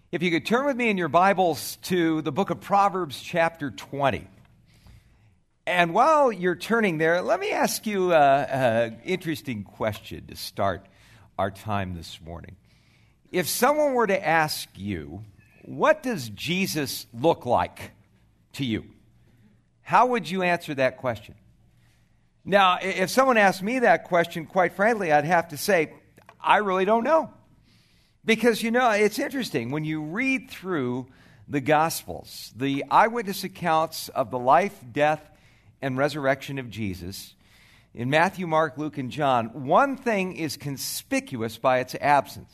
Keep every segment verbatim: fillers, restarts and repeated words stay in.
If you could turn with me in your Bibles to the book of Proverbs chapter twenty. And while you're turning there, let me ask you an interesting question to start our time this morning. If someone were to ask you, what does Jesus look like to you? How would you answer that question? Now, if someone asked me that question, quite frankly, I'd have to say, I really don't know. Because, you know, it's interesting. When you read through the Gospels, the eyewitness accounts of the life, death, and resurrection of Jesus, in Matthew, Mark, Luke, and John, one thing is conspicuous by its absence: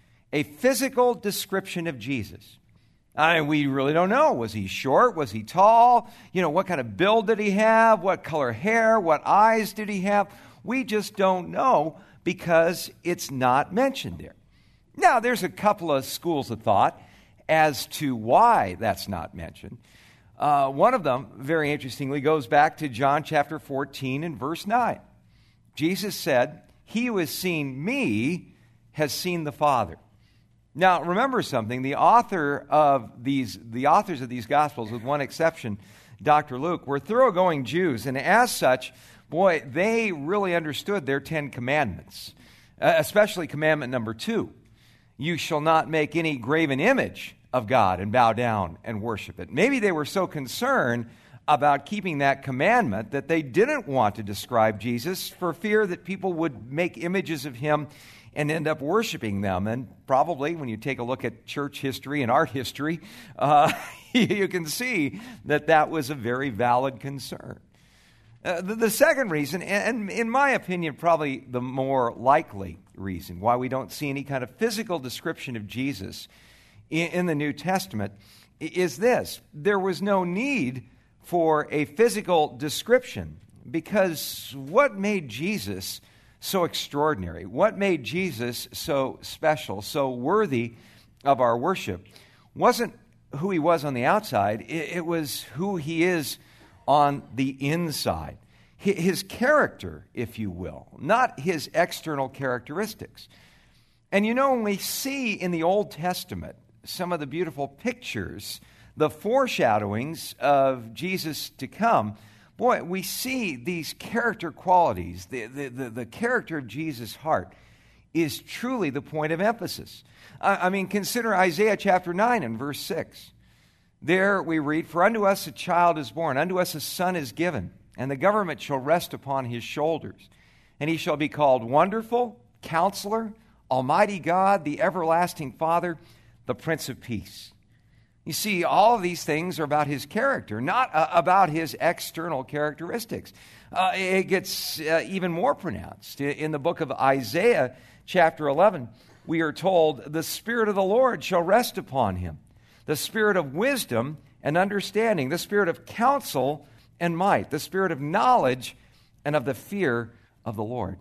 a physical description of Jesus. I mean, we really don't know. Was he short? Was he tall? You know, what kind of build did he have? What color hair? What eyes did he have? We just don't know because it's not mentioned there. Now, there's a couple of schools of thought as to why that's not mentioned. Uh, one of them, very interestingly, goes back to John chapter fourteen and verse nine. Jesus said, "He who has seen me has seen the Father." Now, remember something. The author of these, the authors of these Gospels, with one exception, Doctor Luke, were thoroughgoing Jews, and as such, boy, they really understood their Ten Commandments, uh, especially commandment number two. You shall not make any graven image of God and bow down and worship it. Maybe they were so concerned about keeping that commandment that they didn't want to describe Jesus for fear that people would make images of him and end up worshiping them. And probably when you take a look at church history and art history, uh, you can see that that was a very valid concern. Uh, the, the second reason, and in my opinion, probably the more likely reason why we don't see any kind of physical description of Jesus in, in the New Testament, is this: there was no need for a physical description, because what made Jesus so extraordinary, what made Jesus so special, so worthy of our worship, wasn't who he was on the outside, it, it was who he is on the inside. His character, if you will, not his external characteristics. And you know, when we see in the Old Testament some of the beautiful pictures, the foreshadowings of Jesus to come, boy, we see these character qualities. The, the, the, the character of Jesus' heart is truly the point of emphasis. I, I mean, consider Isaiah chapter nine and verse six. There we read, "For unto us a child is born, unto us a son is given, and the government shall rest upon his shoulders. And he shall be called Wonderful, Counselor, Almighty God, the Everlasting Father, the Prince of Peace." You see, all of these things are about his character, not uh, about his external characteristics. Uh, it gets uh, even more pronounced. In the book of Isaiah, chapter eleven, we are told, "The Spirit of the Lord shall rest upon him, the Spirit of wisdom and understanding, the Spirit of counsel and might, the Spirit of knowledge and of the fear of the Lord."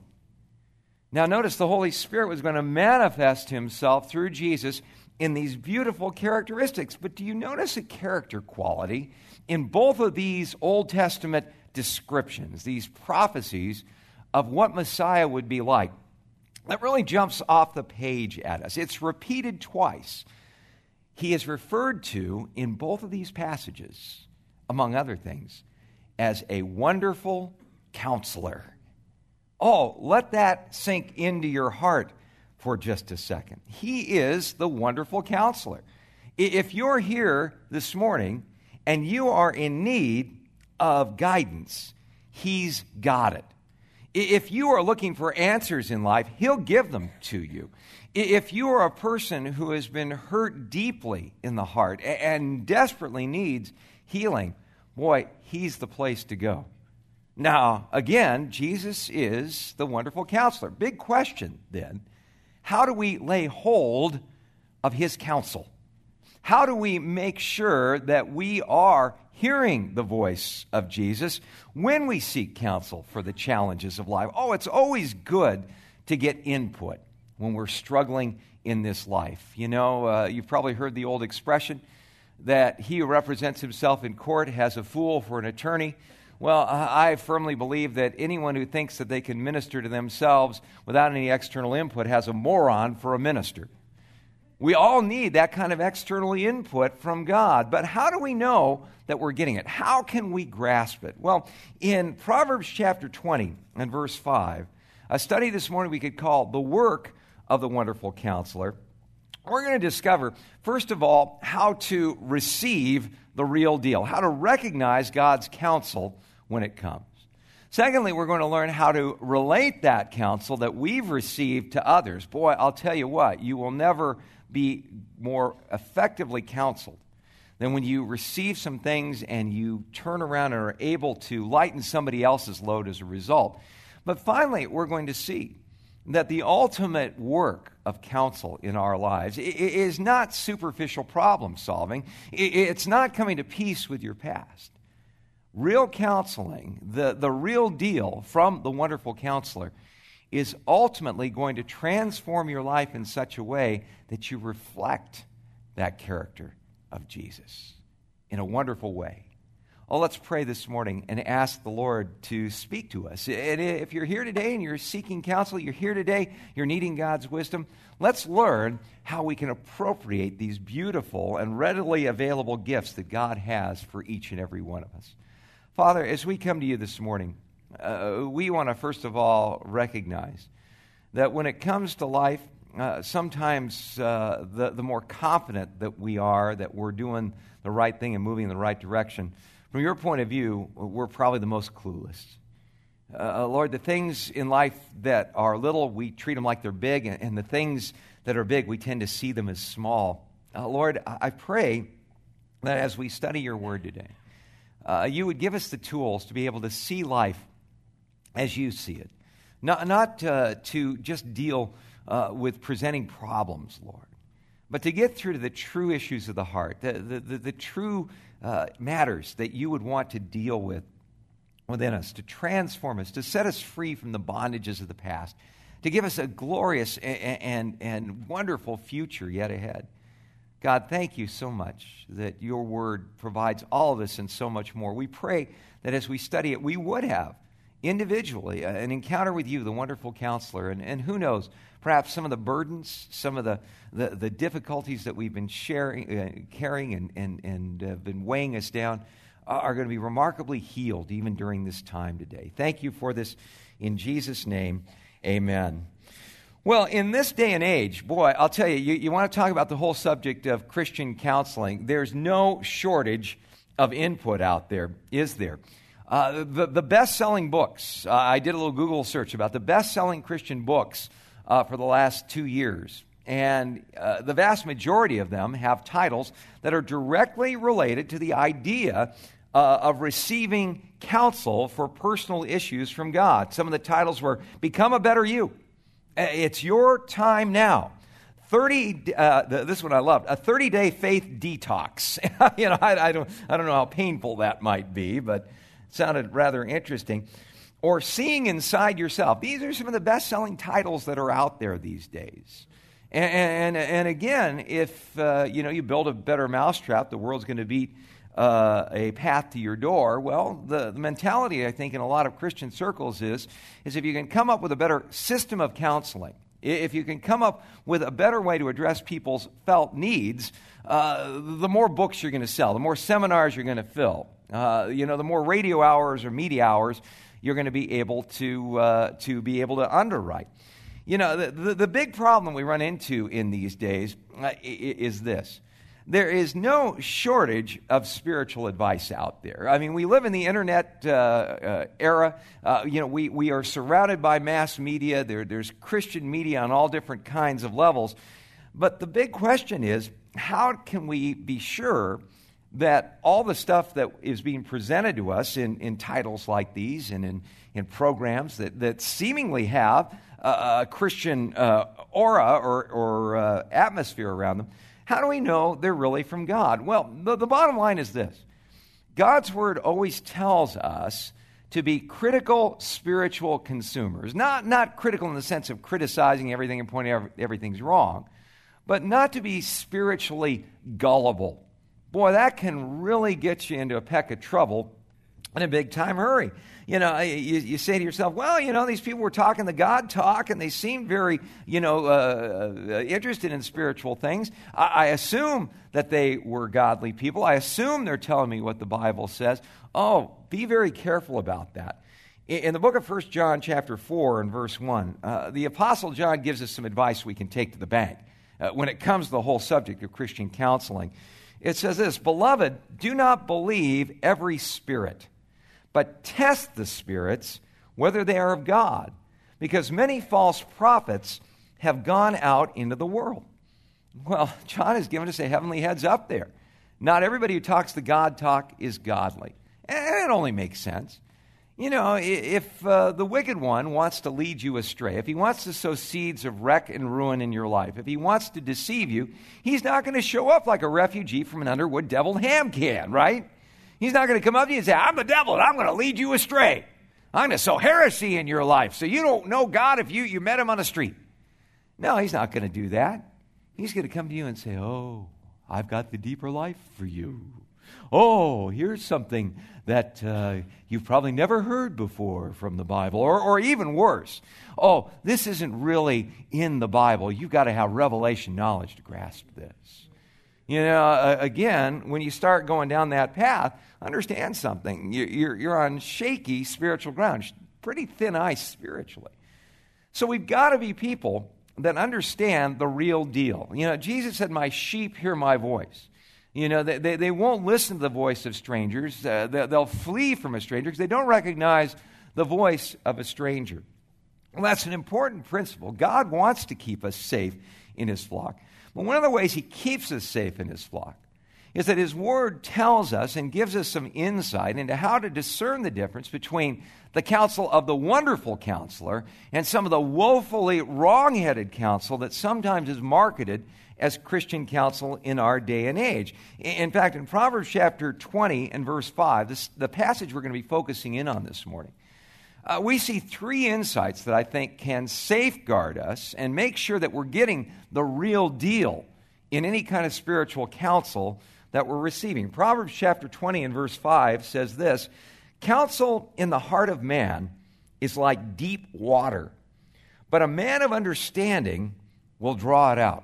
Now notice the Holy Spirit was going to manifest himself through Jesus in these beautiful characteristics. But do you notice a character quality in both of these Old Testament descriptions, these prophecies of what Messiah would be like, that really jumps off the page at us? It's repeated twice. He is referred to in both of these passages, among other things, as a wonderful counselor. Oh, let that sink into your heart for just a second. He is the wonderful counselor. If you're here this morning and you are in need of guidance, he's got it. If you are looking for answers in life, he'll give them to you. If you are a person who has been hurt deeply in the heart and desperately needs healing, boy, he's the place to go. Now, again, Jesus is the wonderful counselor. Big question then. How do we lay hold of his counsel? How do we make sure that we are hearing the voice of Jesus when we seek counsel for the challenges of life? Oh, it's always good to get input when we're struggling in this life. You know, uh, you've probably heard the old expression that he who represents himself in court has a fool for an attorney. Well, I firmly believe that anyone who thinks that they can minister to themselves without any external input has a moron for a minister. We all need that kind of external input from God. But how do we know that we're getting it? How can we grasp it? Well, in Proverbs chapter twenty and verse five, a study this morning we could call The Work of the Wonderful Counselor, we're going to discover, first of all, how to receive the real deal, how to recognize God's counsel when it comes. Secondly, we're going to learn how to relate that counsel that we've received to others. Boy, I'll tell you what, you will never be more effectively counseled than when you receive some things and you turn around and are able to lighten somebody else's load as a result. But finally, we're going to see that the ultimate work of counsel in our lives is not superficial problem solving. It's not coming to peace with your past. Real counseling, the, the real deal from the wonderful counselor, is ultimately going to transform your life in such a way that you reflect that character of Jesus in a wonderful way. Oh, let's pray this morning and ask the Lord to speak to us. And if you're here today and you're seeking counsel, you're here today, you're needing God's wisdom, let's learn how we can appropriate these beautiful and readily available gifts that God has for each and every one of us. Father, as we come to you this morning, uh, we want to first of all recognize that when it comes to life, uh, sometimes uh, the, the more confident that we are that we're doing the right thing and moving in the right direction, from your point of view, we're probably the most clueless. Uh, Lord, the things in life that are little, we treat them like they're big, and, and the things that are big, we tend to see them as small. Uh, Lord, I pray that as we study your word today, uh, you would give us the tools to be able to see life as you see it, not, not uh, to just deal uh, with presenting problems, Lord, but to get through to the true issues of the heart, the, the, the, the true uh, matters that you would want to deal with within us, to transform us, to set us free from the bondages of the past, to give us a glorious and, and, and wonderful future yet ahead. God, thank you so much that your word provides all of this and so much more. We pray that as we study it, we would have individually an encounter with you, the wonderful counselor, and, and who knows, perhaps some of the burdens, some of the, the, the difficulties that we've been sharing, uh, carrying and, and, and uh, been weighing us down are going to be remarkably healed even during this time today. Thank you for this in Jesus' name, amen. Well, in this day and age, boy, I'll tell you, you, you want to talk about the whole subject of Christian counseling, there's no shortage of input out there, is there? Uh, the, the best-selling books, uh, I did a little Google search about the best-selling Christian books uh, for the last two years. And uh, the vast majority of them have titles that are directly related to the idea uh, of receiving counsel for personal issues from God. Some of the titles were, Become a Better You. It's your time now. thirty, uh, this one I loved, a thirty-day faith detox. you know, I, I, don't, I don't know how painful that might be, but it sounded rather interesting. Or Seeing Inside Yourself. These are some of the best-selling titles that are out there these days. And, and, and again, if uh, you know you build a better mousetrap, the world's going to beat uh, a path to your door. Well, the, the mentality, I think, in a lot of Christian circles is, is if you can come up with a better system of counseling, if you can come up with a better way to address people's felt needs, uh, the more books you're going to sell, the more seminars you're going to fill, uh, you know, the more radio hours or media hours you're going to be able to uh, to be able to underwrite. You know, the, the, the big problem we run into in these days uh, is this. There is no shortage of spiritual advice out there. I mean, we live in the internet uh, uh, era. Uh, you know, we, we are surrounded by mass media. There, there's Christian media on all different kinds of levels. But the big question is, how can we be sure that all the stuff that is being presented to us in, in titles like these and in, in programs that, that seemingly have a Christian uh, aura or, or uh, atmosphere around them, how do we know they're really from God? Well, the, the bottom line is this. God's Word always tells us to be critical spiritual consumers. Not, not critical in the sense of criticizing everything and pointing out everything's wrong, but not to be spiritually gullible. Boy, that can really get you into a peck of trouble in a big-time hurry. You know, you, you say to yourself, well, you know, these people were talking the God talk, and they seemed very, you know, uh, uh, interested in spiritual things. I, I assume that they were godly people. I assume they're telling me what the Bible says. Oh, be very careful about that. In, in the book of First John chapter four and verse one, uh, the Apostle John gives us some advice we can take to the bank uh, when it comes to the whole subject of Christian counseling. It says this, "Beloved, do not believe every spirit, but test the spirits, whether they are of God, because many false prophets have gone out into the world." Well, John has given us a heavenly heads up there. Not everybody who talks the God talk is godly. And it only makes sense. You know, if uh, the wicked one wants to lead you astray, if he wants to sow seeds of wreck and ruin in your life, if he wants to deceive you, he's not going to show up like a refugee from an Underwood deviled ham can, right? He's not going to come up to you and say, "I'm the devil and I'm going to lead you astray. I'm going to sow heresy in your life so you don't know God if you, you met him on the street." No, he's not going to do that. He's going to come to you and say, "Oh, I've got the deeper life for you. Oh, here's something that uh, you've probably never heard before from the Bible." Or, or even worse, "Oh, this isn't really in the Bible. You've got to have revelation knowledge to grasp this." You know, uh, again, when you start going down that path, understand something. You're, you're, you're on shaky spiritual ground, pretty thin ice spiritually. So we've got to be people that understand the real deal. You know, Jesus said, "My sheep hear my voice." You know, they, they, they won't listen to the voice of strangers. Uh, they, they'll flee from a stranger because they don't recognize the voice of a stranger. Well, that's an important principle. God wants to keep us safe in his flock. But one of the ways he keeps us safe in his flock is that his word tells us and gives us some insight into how to discern the difference between the counsel of the wonderful counselor and some of the woefully wrong-headed counsel that sometimes is marketed as Christian counsel in our day and age. In fact, in Proverbs chapter twenty and verse five, this, the passage we're going to be focusing in on this morning, Uh, we see three insights that I think can safeguard us and make sure that we're getting the real deal in any kind of spiritual counsel that we're receiving. Proverbs chapter twenty and verse five says this, "Counsel in the heart of man is like deep water, but a man of understanding will draw it out."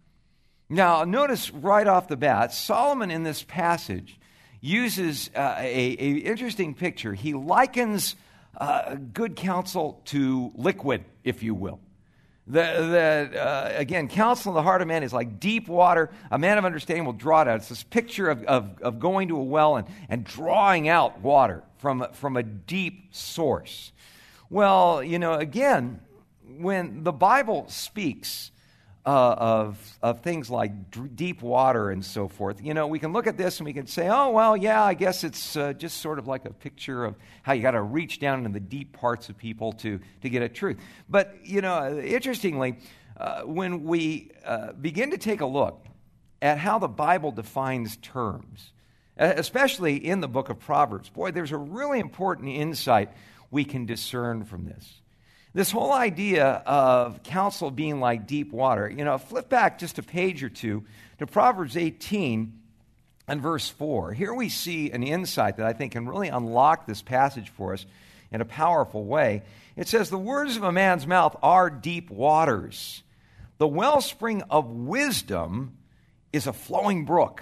Now, notice right off the bat, Solomon in this passage uses uh, a, a interesting picture. He likens Uh, good counsel to liquid, if you will. The, the, uh, again, counsel in the heart of man is like deep water. A man of understanding will draw it out. It's this picture of, of, of going to a well and, and drawing out water from, from a deep source. Well, you know, again, when the Bible speaks uh, of, of things like d- deep water and so forth, you know, we can look at this and we can say, oh, well, yeah, I guess it's uh, just sort of like a picture of how you got to reach down into the deep parts of people to, to get at truth. But, you know, interestingly, uh, when we uh, begin to take a look at how the Bible defines terms, especially in the book of Proverbs, boy, there's a really important insight we can discern from this. This whole idea of counsel being like deep water, you know, flip back just a page or two to Proverbs eighteen and verse four. Here we see an insight that I think can really unlock this passage for us in a powerful way. It says, "The words of a man's mouth are deep waters. The wellspring of wisdom is a flowing brook."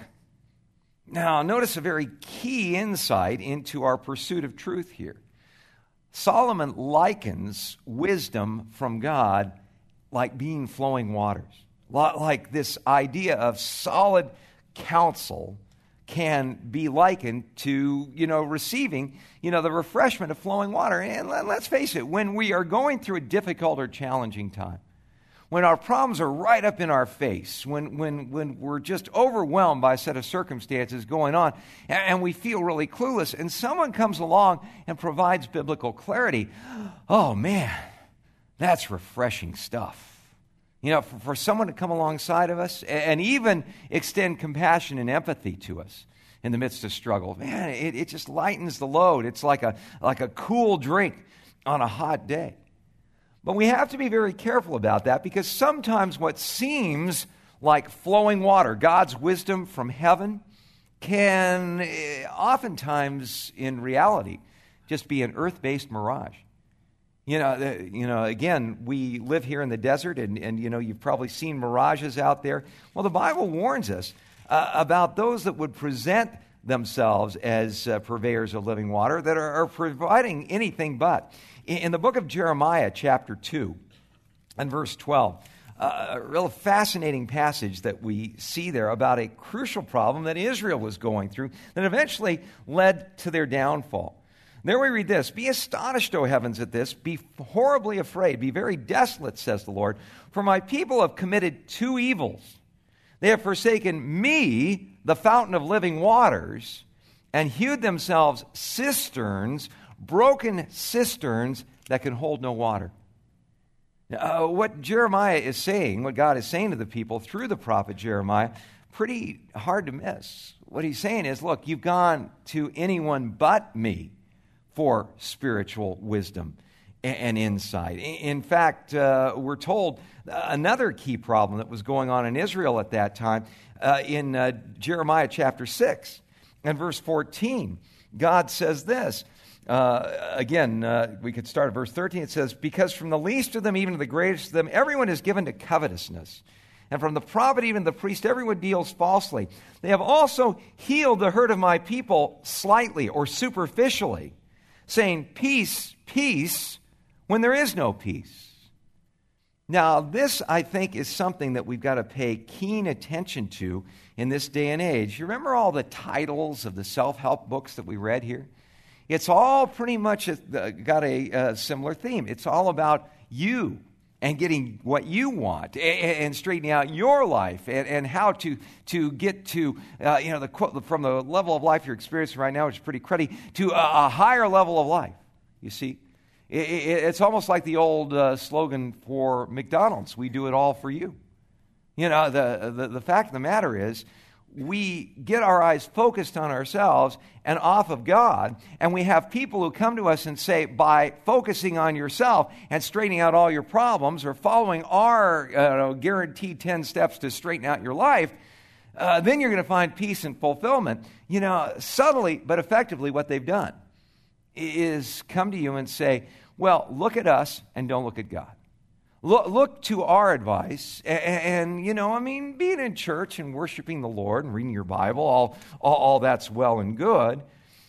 Now, notice a very key insight into our pursuit of truth here. Solomon likens wisdom from God like being flowing waters. Like this idea of solid counsel can be likened to, you know, receiving, you know, the refreshment of flowing water. And let's face it, when we are going through a difficult or challenging time, when our problems are right up in our face, when when when we're just overwhelmed by a set of circumstances going on, and, and we feel really clueless, and someone comes along and provides biblical clarity, oh man, that's refreshing stuff. You know, for, for someone to come alongside of us and, and even extend compassion and empathy to us in the midst of struggle, man, it, it just lightens the load. It's like a like a cool drink on a hot day. But we have to be very careful about that, because sometimes what seems like flowing water, God's wisdom from heaven, can eh, oftentimes, in reality, just be an earth-based mirage. You know, the, you know. Again, we live here in the desert, and, and you know, you've probably seen mirages out there. Well, the Bible warns us uh, about those that would present themselves as uh, purveyors of living water, that are, are providing anything but. In, in the book of Jeremiah, chapter two, and verse twelve, uh, a real fascinating passage that we see there about a crucial problem that Israel was going through that eventually led to their downfall. There we read this: "Be astonished, O heavens, at this. Be horribly afraid. Be very desolate, says the Lord. For my people have committed two evils. They have forsaken me, the fountain of living waters, and hewed themselves cisterns, broken cisterns that can hold no water." Uh, what Jeremiah is saying, what God is saying to the people through the prophet Jeremiah, pretty hard to miss. What he's saying is, look, you've gone to anyone but me for spiritual wisdom and insight. In fact, uh, we're told another key problem that was going on in Israel at that time uh, in uh, Jeremiah chapter six and verse fourteen. God says this. Uh, again, uh, we could start at verse thirteen. It says, "Because from the least of them, even to the greatest of them, everyone is given to covetousness. And from the prophet, even the priest, everyone deals falsely. They have also healed the hurt of my people slightly or superficially, saying, 'Peace, peace,' when there is no peace." Now, this, I think, is something that we've got to pay keen attention to in this day and age. You remember all the titles of the self-help books that we read here? It's all pretty much a, got a, a similar theme. It's all about you and getting what you want and, and straightening out your life and, and how to, to get to, uh, you know, the from the level of life you're experiencing right now, which is pretty cruddy, to a, a higher level of life. You see, it, it, it's almost like the old uh, slogan for McDonald's: "We do it all for you." You know, the, the, the fact of the matter is, we get our eyes focused on ourselves and off of God, and we have people who come to us and say, by focusing on yourself and straightening out all your problems, or following our uh, guaranteed ten steps to straighten out your life, uh, then you're going to find peace and fulfillment. You know, subtly but effectively, what they've done is come to you and say, well, look at us and don't look at God. Look, look to our advice, and, and, you know, I mean, being in church and worshiping the Lord and reading your Bible, all, all, all that's well and good,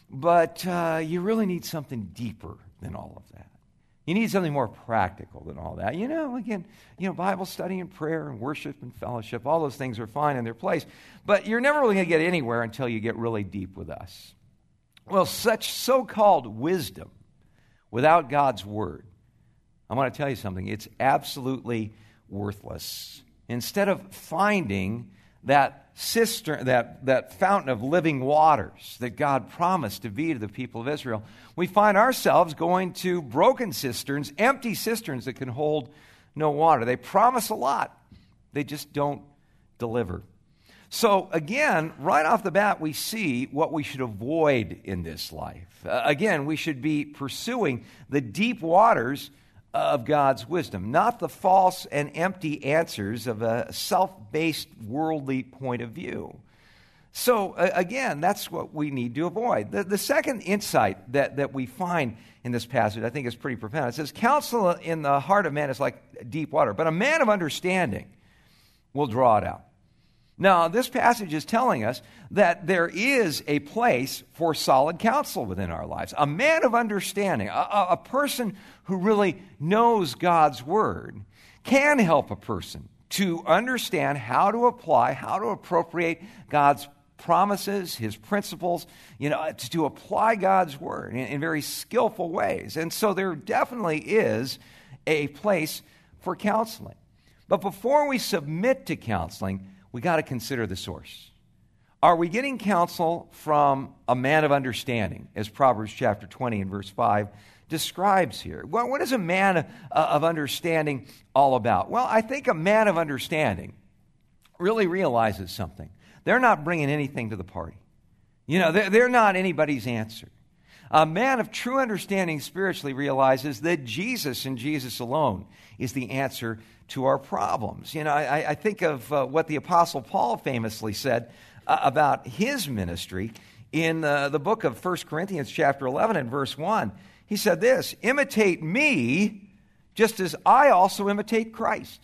but uh, you really need something deeper than all of that. You need something more practical than all that. You know, again, you know, Bible study and prayer and worship and fellowship, all those things are fine in their place, but you're never really going to get anywhere until you get really deep with us. Well, such so-called wisdom without God's Word, I want to tell you something. It's absolutely worthless. Instead of finding that cistern, that, that fountain of living waters that God promised to be to the people of Israel, we find ourselves going to broken cisterns, empty cisterns that can hold no water. They promise a lot. They just don't deliver. So again, right off the bat, we see what we should avoid in this life. Uh, again, we should be pursuing the deep waters of God's wisdom, not the false and empty answers of a self-based worldly point of view. So uh, again, that's what we need to avoid. The, the second insight that, that we find in this passage, I think, is pretty profound. It says, "Counsel in the heart of man is like deep water, but a man of understanding will draw it out." Now, this passage is telling us that there is a place for solid counsel within our lives. A man of understanding, a, a person who really knows God's Word, can help a person to understand how to apply, how to appropriate God's promises, His principles, you know, to, to apply God's Word in, in very skillful ways. And so there definitely is a place for counseling. But before we submit to counseling, we got to consider the source. Are we getting counsel from a man of understanding, as Proverbs chapter twenty and verse five describes here? Well, what is a man uh, of understanding all about? Well, I think a man of understanding really realizes something. They're not bringing anything to the party. You know, they're, they're not anybody's answer. A man of true understanding spiritually realizes that Jesus and Jesus alone is the answer to our problems. You know, I, I think of uh, what the Apostle Paul famously said uh, about his ministry in uh, the book of First Corinthians chapter eleven and verse one. He said this, imitate me just as I also imitate Christ.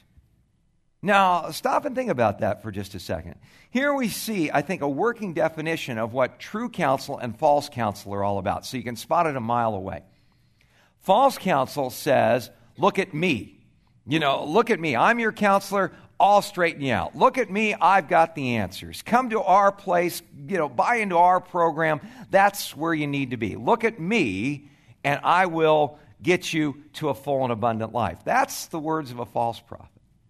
Now, stop and think about that for just a second. Here we see, I think, a working definition of what true counsel and false counsel are all about, so you can spot it a mile away. False counsel says, look at me. You know, look at me. I'm your counselor. I'll straighten you out. Look at me. I've got the answers. Come to our place. You know, buy into our program. That's where you need to be. Look at me, and I will get you to a full and abundant life. That's the words of a false prophet.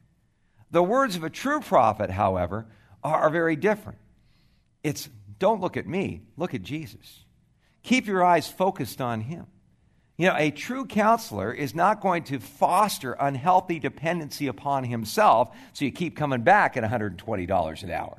The words of a true prophet, however, are very different. It's, don't look at me, look at Jesus. Keep your eyes focused on him. You know, a true counselor is not going to foster unhealthy dependency upon himself, so you keep coming back at one hundred twenty dollars an hour.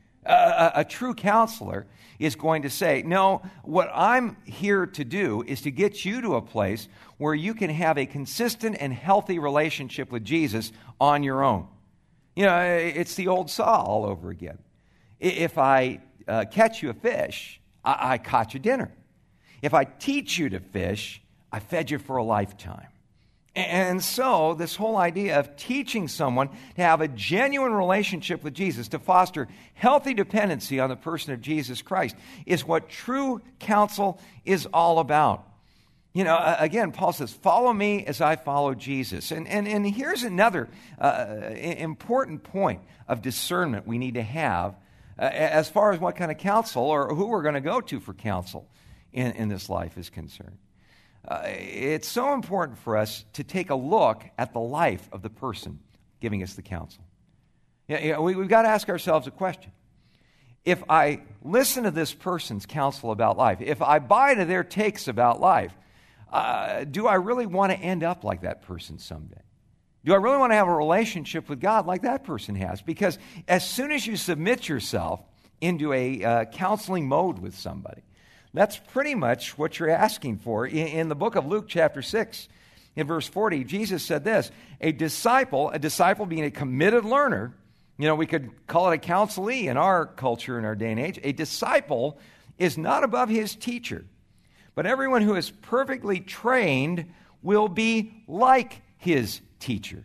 Uh, a, a true counselor is going to say, no, what I'm here to do is to get you to a place where you can have a consistent and healthy relationship with Jesus on your own. You know, it's the old saw all over again. If I uh, catch you a fish, I, I caught you dinner. If I teach you to fish, I fed you for a lifetime. And so this whole idea of teaching someone to have a genuine relationship with Jesus, to foster healthy dependency on the person of Jesus Christ, is what true counsel is all about. You know, again, Paul says, follow me as I follow Jesus. And, and, and here's another uh, important point of discernment we need to have uh, as far as what kind of counsel or who we're going to go to for counsel in, in this life is concerned. Uh, it's so important for us to take a look at the life of the person giving us the counsel. Yeah, yeah, we, we've got to ask ourselves a question. If I listen to this person's counsel about life, if I buy to their takes about life, Uh, do I really want to end up like that person someday? Do I really want to have a relationship with God like that person has? Because as soon as you submit yourself into a uh, counseling mode with somebody, that's pretty much what you're asking for. In, in the book of Luke chapter six, in verse forty, Jesus said this, a disciple, a disciple being a committed learner, you know, we could call it a counselee in our culture, in our day and age, a disciple is not above his teacher. But everyone who is perfectly trained will be like his teacher.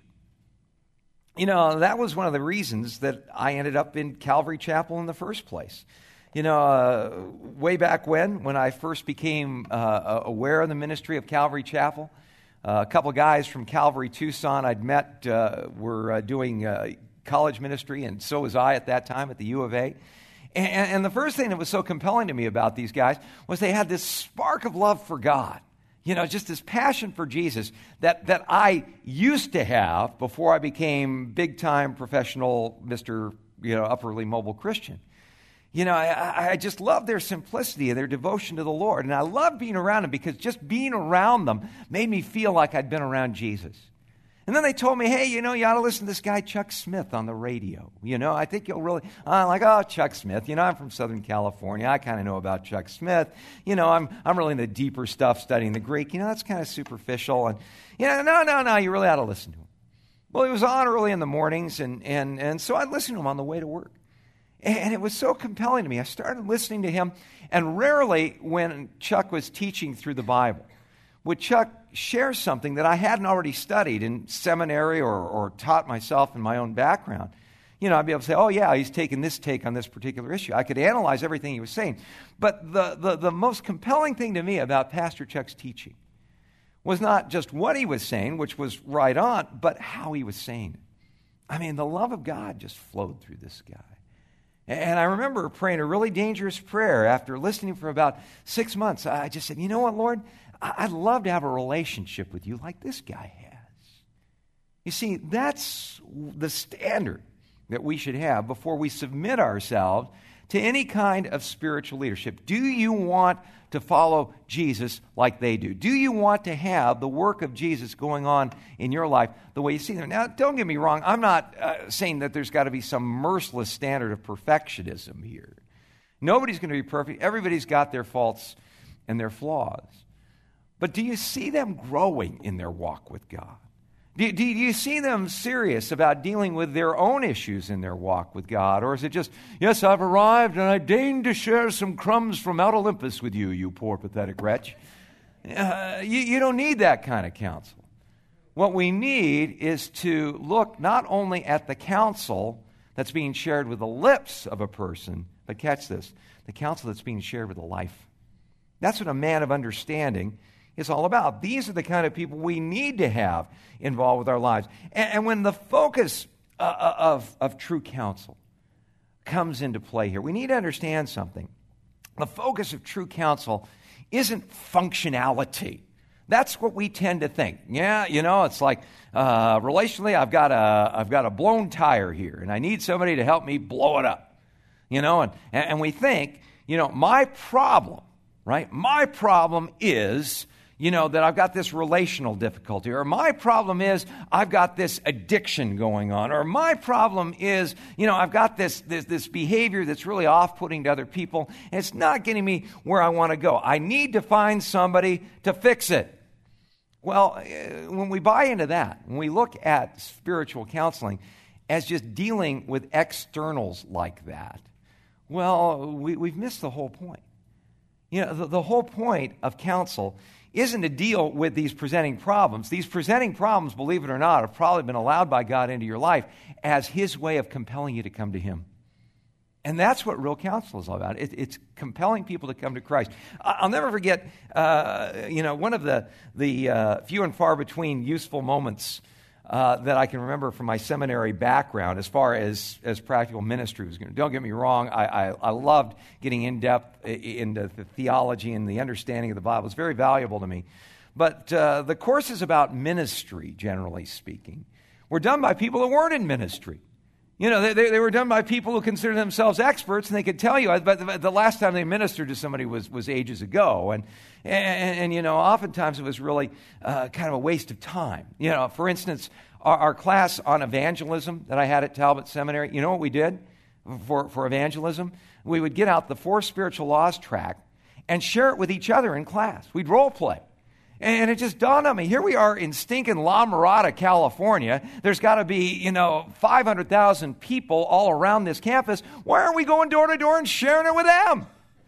You know, that was one of the reasons that I ended up in Calvary Chapel in the first place. You know, uh, way back when, when I first became uh, aware of the ministry of Calvary Chapel, uh, a couple guys from Calvary Tucson I'd met uh, were uh, doing uh, college ministry, and so was I at that time at the U of A. And, and the first thing that was so compelling to me about these guys was they had this spark of love for God. You know, just this passion for Jesus that, that I used to have before I became big-time professional Mister You know, upperly mobile Christian. You know, I, I just love their simplicity and their devotion to the Lord. And I love being around them because just being around them made me feel like I'd been around Jesus. And then they told me, hey, you know, you ought to listen to this guy, Chuck Smith, on the radio. You know, I think you'll really, I'm like, oh, Chuck Smith. You know, I'm from Southern California. I kind of know about Chuck Smith. You know, I'm I'm really in the deeper stuff, studying the Greek. You know, that's kind of superficial. And, you know, no, no, no, you really ought to listen to him. Well, he was on early in the mornings, and and and so I'd listen to him on the way to work. And it was so compelling to me. I started listening to him, and rarely when Chuck was teaching through the Bible would Chuck share something that I hadn't already studied in seminary or, or taught myself in my own background. You know, I'd be able to say, oh, yeah, he's taking this take on this particular issue. I could analyze everything he was saying. But the, the, the most compelling thing to me about Pastor Chuck's teaching was not just what he was saying, which was right on, but how he was saying it. I mean, the love of God just flowed through this guy. And I remember praying a really dangerous prayer after listening for about six months. I just said, you know what, Lord? I'd love to have a relationship with you like this guy has. You see, that's the standard that we should have before we submit ourselves to any kind of spiritual leadership. Do you want to follow Jesus like they do? Do you want to have the work of Jesus going on in your life the way you see them? Now, don't get me wrong. I'm not uh, saying that there's got to be some merciless standard of perfectionism here. Nobody's going to be perfect. Everybody's got their faults and their flaws. But do you see them growing in their walk with God? Do, do you see them serious about dealing with their own issues in their walk with God? Or is it just, yes, I've arrived and I deign to share some crumbs from Mount Olympus with you, you poor pathetic wretch? Uh, you, you don't need that kind of counsel. What we need is to look not only at the counsel that's being shared with the lips of a person, but catch this, the counsel that's being shared with a life. That's what a man of understanding is all about. These are the kind of people we need to have involved with our lives. And, and when the focus uh, of, of true counsel comes into play here, we need to understand something. The focus of true counsel isn't functionality. That's what we tend to think. Yeah, you know, it's like uh, relationally, I've got a I've got a blown tire here, and I need somebody to help me blow it up. You know, and and we think, you know, my problem, right? My problem is, you know, that I've got this relational difficulty, or my problem is I've got this addiction going on, or my problem is, you know, I've got this this, this behavior that's really off-putting to other people, and it's not getting me where I want to go. I need to find somebody to fix it. Well, when we buy into that, when we look at spiritual counseling as just dealing with externals like that, well, we, we've missed the whole point. You know, the, the whole point of counsel isn't to deal with these presenting problems. These presenting problems, believe it or not, have probably been allowed by God into your life as His way of compelling you to come to Him. And that's what real counsel is all about. It, it's compelling people to come to Christ. I'll never forget, uh, you know, one of the, the uh, few and far between useful moments uh, that I can remember from my seminary background as far as, as practical ministry was concerned. Don't get me wrong, I, I, I loved getting in-depth into the theology and the understanding of the Bible. It's very valuable to me. But uh, the courses about ministry, generally speaking, were done by people that weren't in ministry. You know, they, they were done by people who consider themselves experts, and they could tell you, but the, the last time they ministered to somebody was, was ages ago. And, and, and, you know, oftentimes it was really uh, kind of a waste of time. You know, for instance, our, our class on evangelism that I had at Talbot Seminary, you know what we did for, for evangelism? We would get out the Four Spiritual Laws tract and share it with each other in class. We'd role play. And it just dawned on me, here we are in stinking La Mirada, California. There's got to be, you know, five hundred thousand people all around this campus. Why aren't we going door to door and sharing it with them?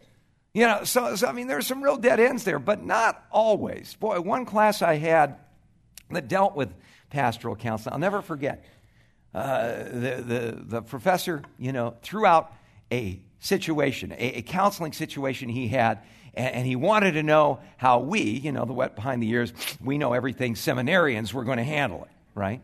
You know, so, so I mean, there's some real dead ends there, but not always. Boy, one class I had that dealt with pastoral counseling, I'll never forget. Uh, the, the, the professor, you know, threw out a situation, a, a counseling situation he had, and he wanted to know how we, you know, the wet behind the ears, we know everything seminarians were going to handle it, right?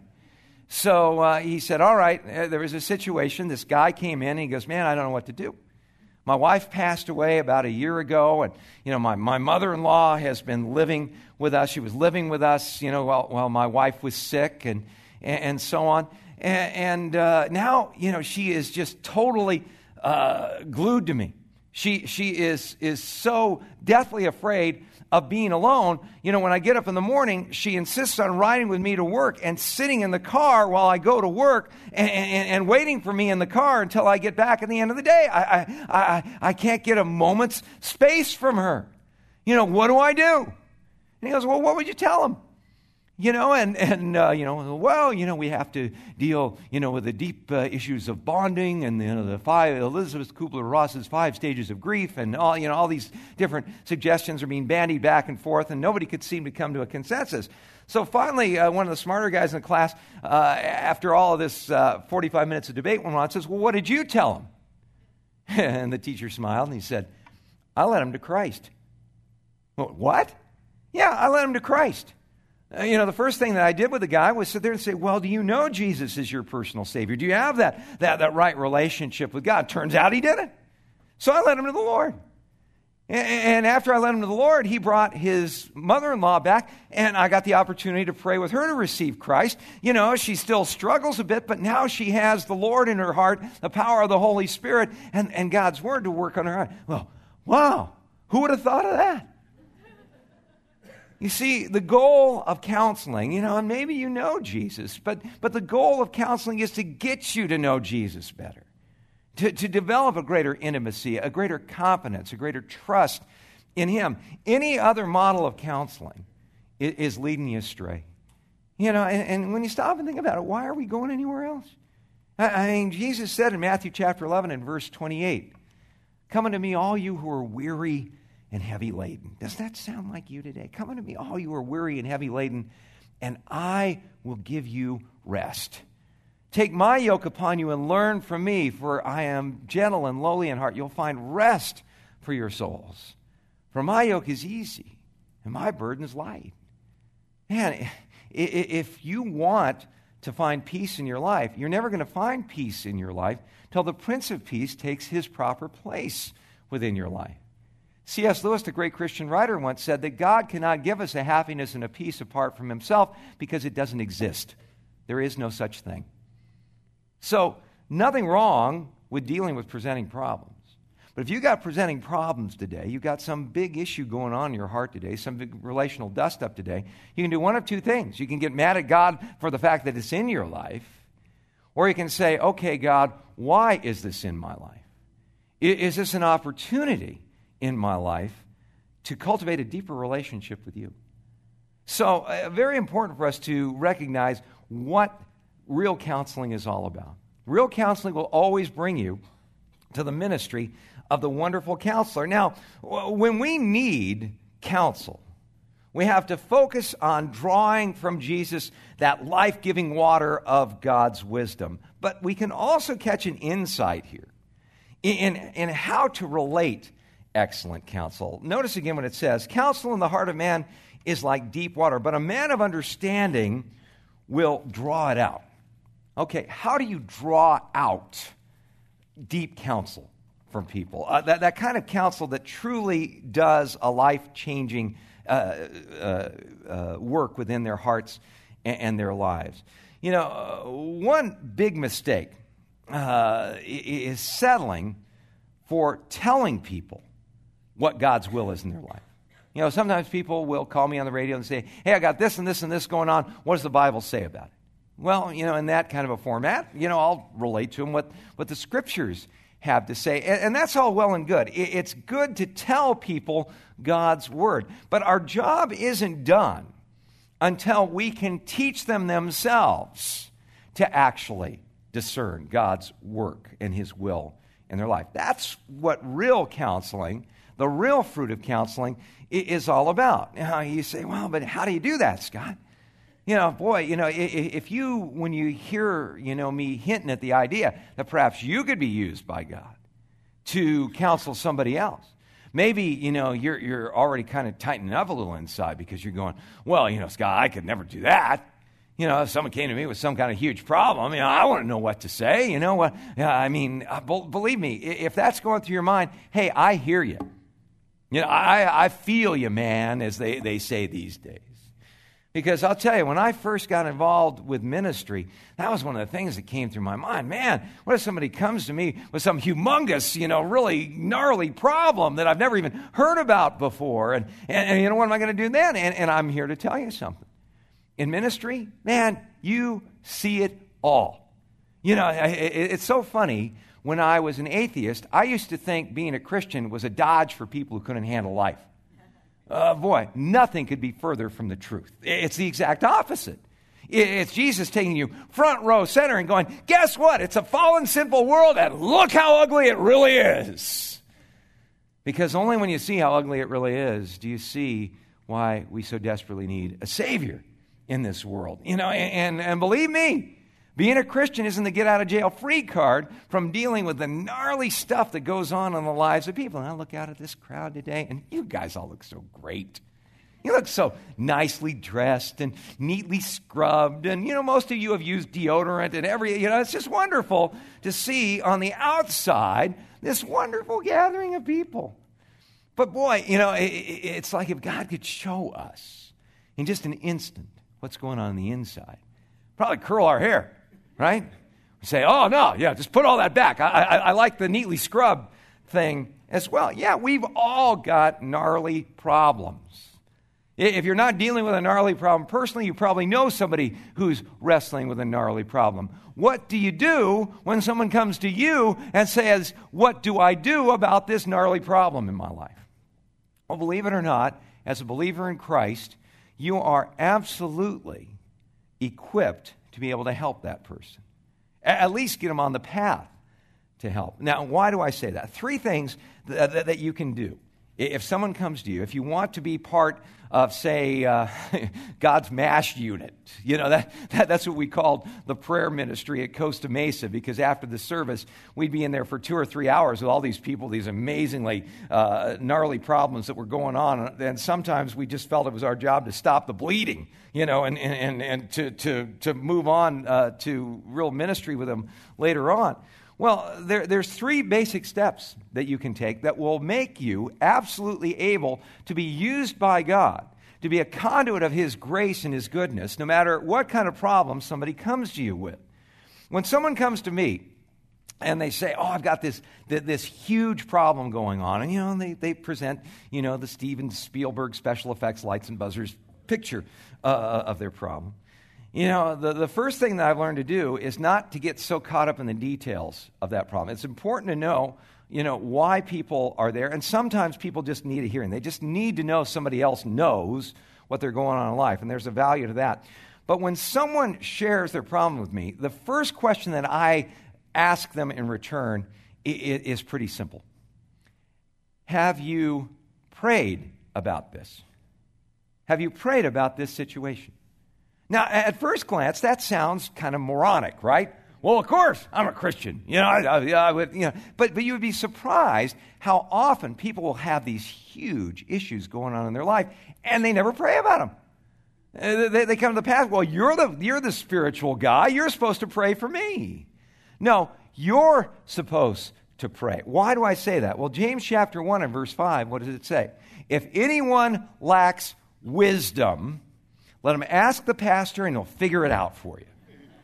So uh, he said, all right, there was a situation. This guy came in, and he goes, man, I don't know what to do. My wife passed away about a year ago, and, you know, my, my mother-in-law has been living with us. She was living with us, you know, while, while my wife was sick and, and, and so on. And, and uh, now, you know, she is just totally uh, glued to me. She she is is so deathly afraid of being alone. You know, when I get up in the morning, she insists on riding with me to work and sitting in the car while I go to work and, and, and waiting for me in the car until I get back at the end of the day. I, I I I can't get a moment's space from her. You know, what do I do? And he goes, well, what would you tell him? You know, and, and uh, you know, well, you know, we have to deal, you know, with the deep uh, issues of bonding and, you know, the five, Elizabeth Kubler-Ross's five stages of grief, and all, you know, all these different suggestions are being bandied back and forth, and nobody could seem to come to a consensus. So finally, uh, one of the smarter guys in the class, uh, after all of this uh, forty-five minutes of debate went on, says, well, what did you tell him? And the teacher smiled, and he said, I led him to Christ. Well, what? Yeah, I led him to Christ. Uh, you know, the first thing that I did with the guy was sit there and say, well, do you know Jesus is your personal Savior? Do you have that, that, that right relationship with God? Turns out he didn't. So I led him to the Lord. And, and after I led him to the Lord, he brought his mother-in-law back, and I got the opportunity to pray with her to receive Christ. You know, she still struggles a bit, but now she has the Lord in her heart, the power of the Holy Spirit, and, and God's Word to work on her heart. Well, wow, who would have thought of that? You see, the goal of counseling, you know, and maybe you know Jesus, but, but the goal of counseling is to get you to know Jesus better, to, to develop a greater intimacy, a greater confidence, a greater trust in Him. Any other model of counseling is, is leading you astray. You know, and, and when you stop and think about it, why are we going anywhere else? I, I mean, Jesus said in Matthew chapter eleven and verse twenty-eight, "Come unto me, all you who are weary and heavy laden." Does that sound like you today? Come unto me, all you who are weary and heavy laden, and I will give you rest. Take my yoke upon you and learn from me, for I am gentle and lowly in heart. You'll find rest for your souls. For my yoke is easy and my burden is light. Man, if you want to find peace in your life, you're never going to find peace in your life till the Prince of Peace takes his proper place within your life. C S Lewis, the great Christian writer, once said that God cannot give us a happiness and a peace apart from himself because it doesn't exist. There is no such thing. So, nothing wrong with dealing with presenting problems. But if you got presenting problems today, you got some big issue going on in your heart today, some big relational dust up today, you can do one of two things. You can get mad at God for the fact that it's in your life, or you can say, okay, God, why is this in my life? Is this an opportunity in my life to cultivate a deeper relationship with you? So, uh, very important for us to recognize what real counseling is all about. Real counseling will always bring you to the ministry of the wonderful counselor. Now, when we need counsel, we have to focus on drawing from Jesus that life-giving water of God's wisdom. But we can also catch an insight here in, in how to relate excellent counsel. Notice again what it says, "Counsel in the heart of man is like deep water, but a man of understanding will draw it out." Okay, how do you draw out deep counsel from people? Uh, that, that kind of counsel that truly does a life-changing uh, uh, uh, work within their hearts and, and their lives. You know, uh, one big mistake uh, is settling for telling people what God's will is in their life. You know, sometimes people will call me on the radio and say, "Hey, I got this and this and this going on. What does the Bible say about it?" Well, you know, in that kind of a format, you know, I'll relate to them what, what the Scriptures have to say. And, and that's all well and good. It, it's good to tell people God's Word. But our job isn't done until we can teach them themselves to actually discern God's work and His will in their life. That's what real counseling, the real fruit of counseling, is all about. Now, you say, well, but how do you do that, Scott? You know, boy, you know, if you, when you hear, you know, me hinting at the idea that perhaps you could be used by God to counsel somebody else, maybe, you know, you're you're already kind of tightening up a little inside because you're going, well, you know, Scott, I could never do that. You know, if someone came to me with some kind of huge problem, you know, I want to know what to say. You know what? Yeah, I mean, believe me, if that's going through your mind, hey, I hear you. You know, I, I feel you, man, as they, they say these days. Because I'll tell you, when I first got involved with ministry, that was one of the things that came through my mind. Man, what if somebody comes to me with some humongous, you know, really gnarly problem that I've never even heard about before? And, and, and you know, what am I going to do then? And, and I'm here to tell you something. In ministry, man, you see it all. You know, it, it's so funny. When I was an atheist, I used to think being a Christian was a dodge for people who couldn't handle life. Uh, boy, nothing could be further from the truth. It's the exact opposite. It's Jesus taking you front row center and going, guess what? It's a fallen, sinful world, and look how ugly it really is. Because only when you see how ugly it really is do you see why we so desperately need a Savior in this world. You know, and, and, and believe me, being a Christian isn't the get-out-of-jail-free card from dealing with the gnarly stuff that goes on in the lives of people. And I look out at this crowd today, and you guys all look so great. You look so nicely dressed and neatly scrubbed. And, you know, most of you have used deodorant and every, you know, it's just wonderful to see on the outside this wonderful gathering of people. But, boy, you know, it, it's like if God could show us in just an instant what's going on on the inside. Probably curl our hair. Right? We say, oh, no, yeah, just put all that back. I, I, I like the neatly scrubbed thing as well. Yeah, we've all got gnarly problems. If you're not dealing with a gnarly problem personally, you probably know somebody who's wrestling with a gnarly problem. What do you do when someone comes to you and says, what do I do about this gnarly problem in my life? Well, believe it or not, as a believer in Christ, you are absolutely equipped to be able to help that person. At least get them on the path to help. Now, why do I say that? Three things that, that, that you can do. If someone comes to you, if you want to be part of, say, uh, God's MASH unit, you know, that, that that's what we called the prayer ministry at Costa Mesa, because after the service, we'd be in there for two or three hours with all these people, these amazingly uh, gnarly problems that were going on. And sometimes we just felt it was our job to stop the bleeding, you know, and, and, and to, to, to move on uh, to real ministry with them later on. Well, there, there's three basic steps that you can take that will make you absolutely able to be used by God, to be a conduit of His grace and His goodness, no matter what kind of problem somebody comes to you with. When someone comes to me and they say, oh, I've got this this huge problem going on, and, you know, they, they present, you know, the Steven Spielberg special effects lights and buzzers picture uh, of their problem. You know, the, the first thing that I've learned to do is not to get so caught up in the details of that problem. It's important to know, you know, why people are there. And sometimes people just need a hearing. They just need to know somebody else knows what they're going on in life. And there's a value to that. But when someone shares their problem with me, the first question that I ask them in return is pretty simple. Have you prayed about this? Have you prayed about this situation? Now, at first glance, that sounds kind of moronic, right? Well, of course, I'm a Christian, you know. I, I, I would, you know, but but you would be surprised how often people will have these huge issues going on in their life, and they never pray about them. Uh, they, they come to the pastor. Well, you're the you're the spiritual guy. You're supposed to pray for me. No, you're supposed to pray. Why do I say that? Well, James chapter one and verse five. What does it say? If anyone lacks wisdom, let him ask the pastor, and he'll figure it out for you.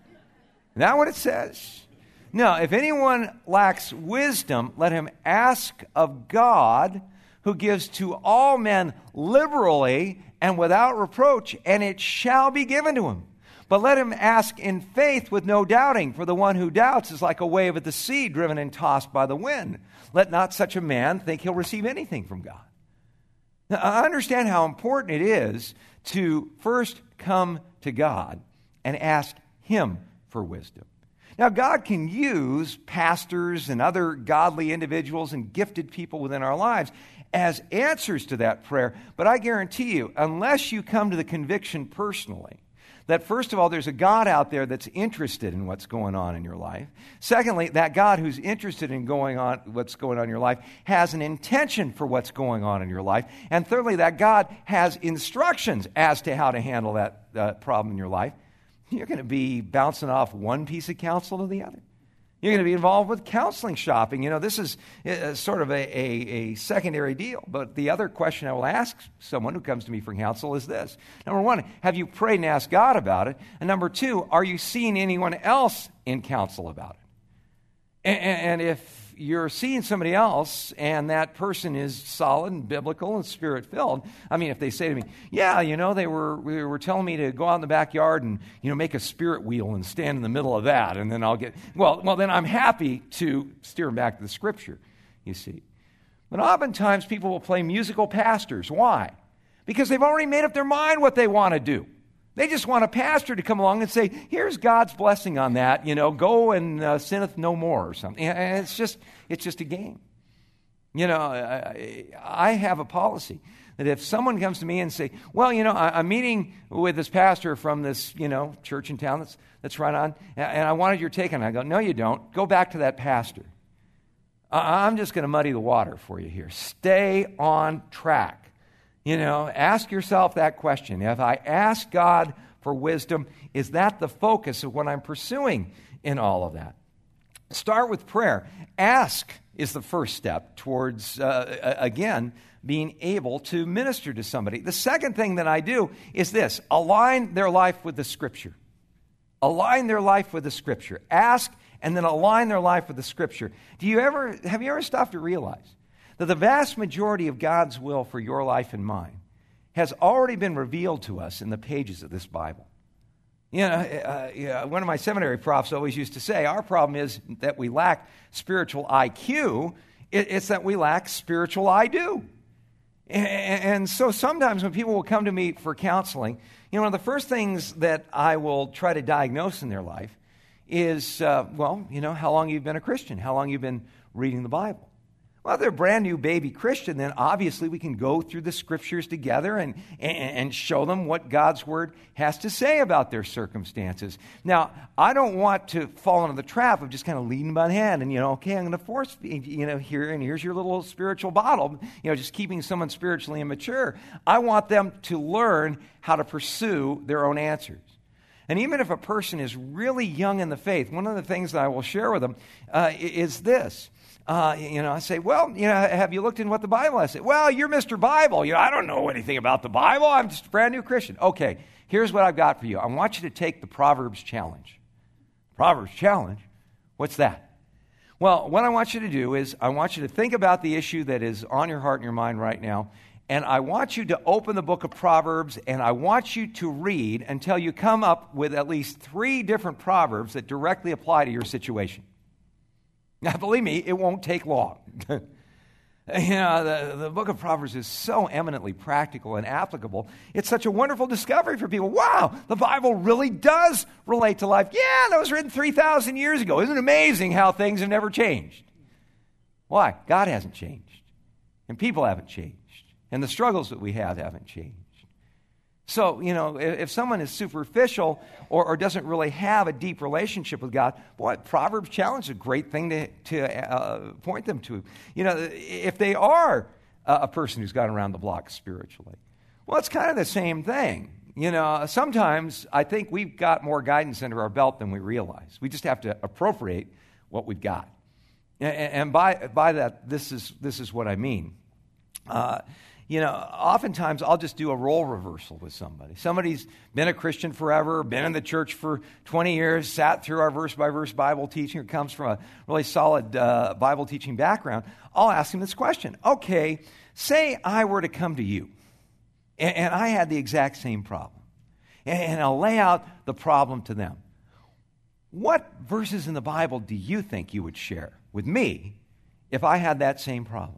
Isn't that what it says? No, if anyone lacks wisdom, let him ask of God, who gives to all men liberally and without reproach, and it shall be given to him. But let him ask in faith with no doubting, for the one who doubts is like a wave of the sea driven and tossed by the wind. Let not such a man think he'll receive anything from God. Now, I understand how important it is to first come to God and ask Him for wisdom. Now, God can use pastors and other godly individuals and gifted people within our lives as answers to that prayer, but I guarantee you, unless you come to the conviction personally, that first of all, there's a God out there that's interested in what's going on in your life. Secondly, that God who's interested in going on what's going on in your life has an intention for what's going on in your life. And thirdly, that God has instructions as to how to handle that uh, problem in your life. You're going to be bouncing off one piece of counsel to the other. You're going to be involved with counseling shopping. You know, this is uh, sort of a, a, a secondary deal. But the other question I will ask someone who comes to me for counsel is this. Number one, have you prayed and asked God about it? And number two, are you seeing anyone else in counsel about it? And, and if you're seeing somebody else and that person is solid and biblical and spirit-filled, I mean, if they say to me, yeah, you know, they were they were telling me to go out in the backyard and, you know, make a spirit wheel and stand in the middle of that, and then I'll get, well, well, then I'm happy to steer them back to the Scripture, you see. But oftentimes people will play musical pastors. Why? Because they've already made up their mind what they want to do. They just want a pastor to come along and say, here's God's blessing on that, you know, go and uh, sinneth no more or something. And it's just, it's just a game. You know, I, I have a policy that if someone comes to me and say, well, you know, I, I'm meeting with this pastor from this, you know, church in town that's, that's right on, and I wanted your take on it. I go, no, you don't. Go back to that pastor. I, I'm just going to muddy the water for you here. Stay on track. You know, ask yourself that question. If I ask God for wisdom, is that the focus of what I'm pursuing in all of that? Start with prayer. Ask is the first step towards, uh, again, being able to minister to somebody. The second thing that I do is this: align their life with the Scripture. Align their life with the Scripture. Ask and then align their life with the Scripture. Do you ever, have you ever stopped to realize that the vast majority of God's will for your life and mine has already been revealed to us in the pages of this Bible? You know, uh, yeah, one of my seminary profs always used to say, our problem is that we lack spiritual I Q. It, it's that we lack spiritual I do. And, and so sometimes when people will come to me for counseling, you know, one of the first things that I will try to diagnose in their life is, uh, well, you know, how long you've been a Christian, how long you've been reading the Bible. Well, if they're a brand new baby Christian, then obviously we can go through the scriptures together and, and, and show them what God's word has to say about their circumstances. Now, I don't want to fall into the trap of just kind of leading them by the hand and, you know, okay, I'm going to force, you know, here, and here's your little spiritual bottle, you know, just keeping someone spiritually immature. I want them to learn how to pursue their own answers. And even if a person is really young in the faith, one of the things that I will share with them uh, is this. Uh, you know, I say, well, you know, have you looked in what the Bible has? I say, well, you're Mister Bible. You know, I don't know anything about the Bible. I'm just a brand new Christian. Okay, here's what I've got for you. I want you to take the Proverbs challenge. Proverbs challenge? What's that? Well, what I want you to do is I want you to think about the issue that is on your heart and your mind right now, and I want you to open the book of Proverbs, and I want you to read until you come up with at least three different Proverbs that directly apply to your situation. Now, believe me, it won't take long. you know, the, the book of Proverbs is so eminently practical and applicable. It's such a wonderful discovery for people. Wow, the Bible really does relate to life. Yeah, that was written three thousand years ago. Isn't it amazing how things have never changed? Why? God hasn't changed. And people haven't changed. And the struggles that we have haven't changed. So, you know, if, if someone is superficial or, or doesn't really have a deep relationship with God, boy, Proverbs Challenge is a great thing to, to uh, point them to. You know, if they are a, a person who's gone around the block spiritually, well, it's kind of the same thing. You know, sometimes I think we've got more guidance under our belt than we realize. We just have to appropriate what we've got. And, and by, by that, this is, this is what I mean. Uh You know, oftentimes I'll just do a role reversal with somebody. Somebody's been a Christian forever, been in the church for twenty years, sat through our verse-by-verse Bible teaching, or comes from a really solid uh, Bible teaching background. I'll ask him this question. Okay, say I were to come to you, and, and I had the exact same problem. And, and I'll lay out the problem to them. What verses in the Bible do you think you would share with me if I had that same problem?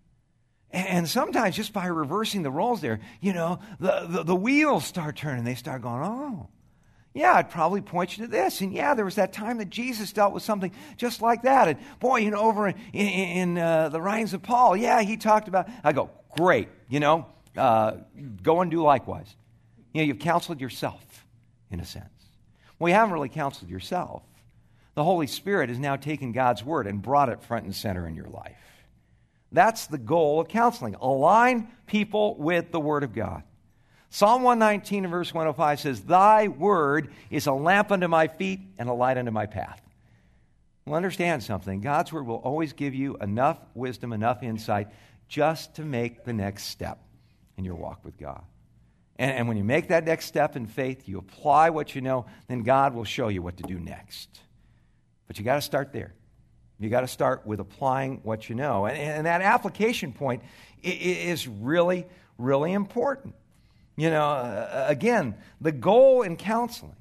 And sometimes just by reversing the roles there, you know, the, the, the wheels start turning. They start going, oh, yeah, I'd probably point you to this. And yeah, there was that time that Jesus dealt with something just like that. And boy, you know, over in, in, in uh, the writings of Paul, yeah, he talked about, I go, great, you know, uh, go and do likewise. You know, you've counseled yourself, in a sense. Well, you haven't really counseled yourself. The Holy Spirit has now taken God's word and brought it front and center in your life. That's the goal of counseling. Align people with the Word of God. Psalm one nineteen and verse one oh five says, Thy word is a lamp unto my feet and a light unto my path. Well, understand something. God's word will always give you enough wisdom, enough insight just to make the next step in your walk with God. And, and when you make that next step in faith, you apply what you know, then God will show you what to do next. But you got to start there. You got to start with applying what you know. And, and that application point is really, really important. You know, uh, again, the goal in counseling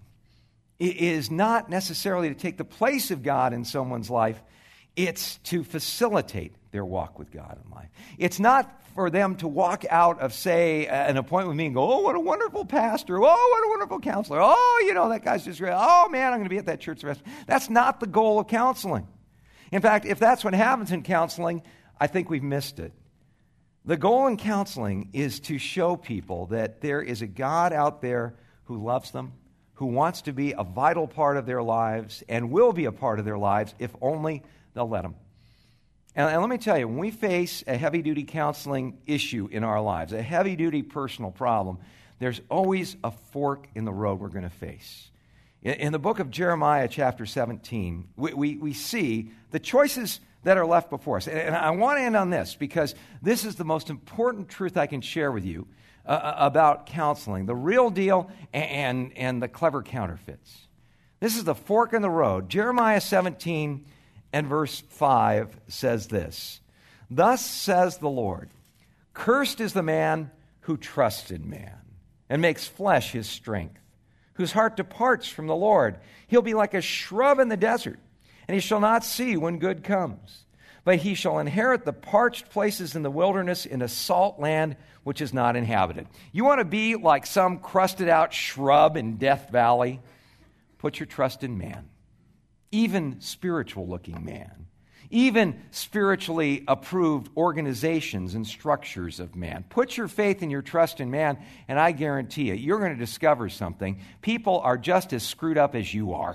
is not necessarily to take the place of God in someone's life. It's to facilitate their walk with God in life. It's not for them to walk out of, say, an appointment with me and go, oh, what a wonderful pastor. Oh, what a wonderful counselor. Oh, you know, that guy's just great. Oh, man, I'm going to be at that church the rest. That's not the goal of counseling. In fact, if that's what happens in counseling, I think we've missed it. The goal in counseling is to show people that there is a God out there who loves them, who wants to be a vital part of their lives and will be a part of their lives if only they'll let him. And, and let me tell you, when we face a heavy-duty counseling issue in our lives, a heavy-duty personal problem, there's always a fork in the road we're going to face. In the book of Jeremiah, chapter seventeen, we, we, we see the choices that are left before us. And, and I want to end on this because this is the most important truth I can share with you uh, about counseling, the real deal and, and the clever counterfeits. This is the fork in the road. Jeremiah seventeen and verse five says this, Thus says the Lord, Cursed is the man who trusts in man and makes flesh his strength, whose heart departs from the Lord. He'll be like a shrub in the desert, and he shall not see when good comes. but he shall inherit the parched places in the wilderness in a salt land which is not inhabited. You want to be like some crusted out shrub in Death Valley? Put your trust in man, even spiritual looking man, even spiritually approved organizations and structures of man. Put your faith and your trust in man, and I guarantee you, you're going to discover something. People are just as screwed up as you are.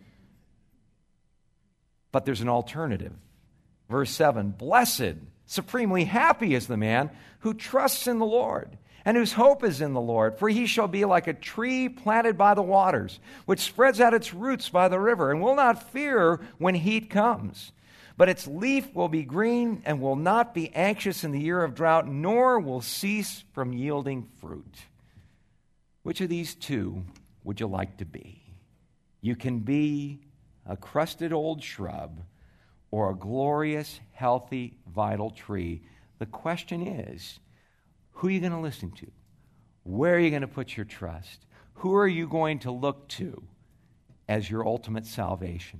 But there's an alternative. Verse seven, blessed, supremely happy is the man who trusts in the Lord and whose hope is in the Lord, for he shall be like a tree planted by the waters, which spreads out its roots by the river, and will not fear when heat comes. But its leaf will be green and will not be anxious in the year of drought, nor will cease from yielding fruit. Which of these two would you like to be? You can be a crusted old shrub or a glorious, healthy, vital tree. The question is, who are you going to listen to? Where are you going to put your trust? Who are you going to look to as your ultimate salvation?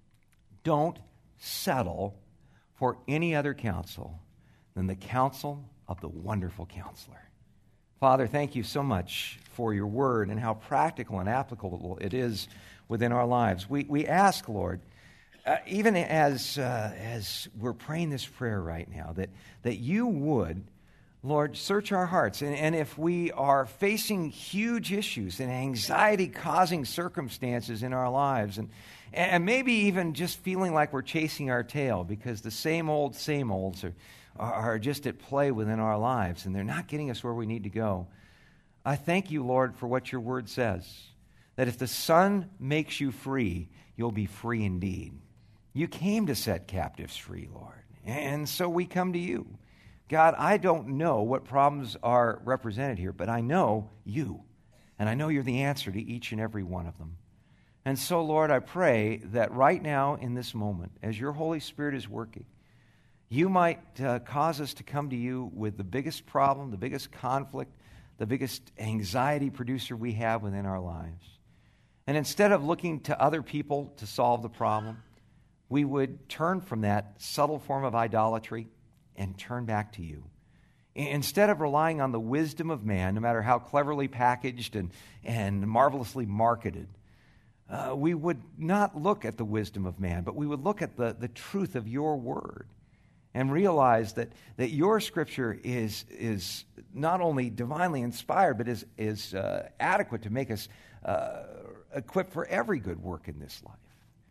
Don't settle for any other counsel than the counsel of the wonderful Counselor. Father, thank you so much for your word and how practical and applicable it is within our lives. We we ask, Lord, uh, even as uh, as we're praying this prayer right now, that, that you would, Lord, search our hearts. And, and if we are facing huge issues and anxiety-causing circumstances in our lives, and, and maybe even just feeling like we're chasing our tail because the same old, same olds are, are just at play within our lives, and they're not getting us where we need to go, I thank you, Lord, for what your word says, that if the Son makes you free, you'll be free indeed. You came to set captives free, Lord, and so we come to you. God, I don't know what problems are represented here, but I know you, and I know you're the answer to each and every one of them. And so, Lord, I pray that right now in this moment, as your Holy Spirit is working, you might uh, cause us to come to you with the biggest problem, the biggest conflict, the biggest anxiety producer we have within our lives. And instead of looking to other people to solve the problem, we would turn from that subtle form of idolatry and turn back to you. Instead of relying on the wisdom of man, no matter how cleverly packaged and, and marvelously marketed, uh, we would not look at the wisdom of man, but we would look at the, the truth of your word and realize that, that your scripture is, is not only divinely inspired, but is, is uh, adequate to make us uh, equipped for every good work in this life.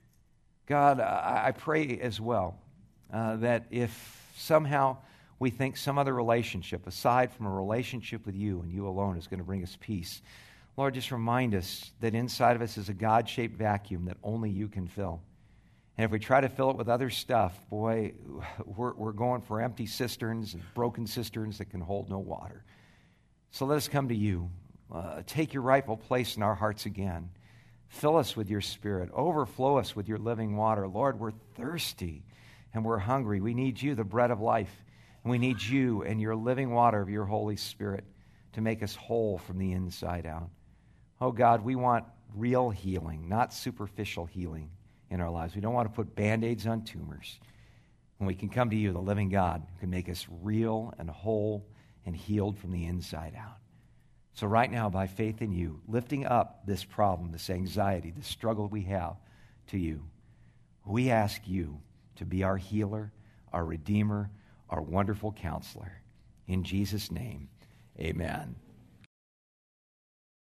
God, I, I pray as well uh, that if somehow we think some other relationship, aside from a relationship with you and you alone, is going to bring us peace, Lord, just remind us that inside of us is a God-shaped vacuum that only you can fill. And if we try to fill it with other stuff, boy, we're, we're going for empty cisterns and broken cisterns that can hold no water. So let us come to you. Uh, take your rightful place in our hearts again. Fill us with your Spirit. Overflow us with your living water. Lord, we're thirsty and we're hungry. We need you, the bread of life. And we need you and your living water of your Holy Spirit to make us whole from the inside out. Oh God, we want real healing, not superficial healing in our lives. We don't want to put Band-Aids on tumors. When we can come to you, the living God, who can make us real and whole and healed from the inside out. So right now, by faith in you, lifting up this problem, this anxiety, this struggle we have to you, we ask you to be our healer, our redeemer, our wonderful counselor. In Jesus' name, amen.